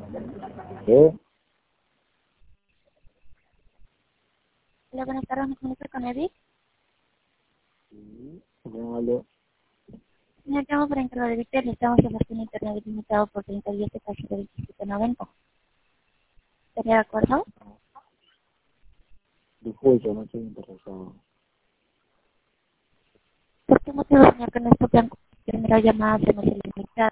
¿Eh? Hola, buenas tardes, me comunico con Edith. Vale. Me llamo por encargo de Víctor y estamos en versión internet limitado por 30 días de cash de 27.90. ¿Estaría de acuerdo? Disculpe, no estoy interesado. ¿Por qué motivo, señor, con esto plan primera llamada se nos limita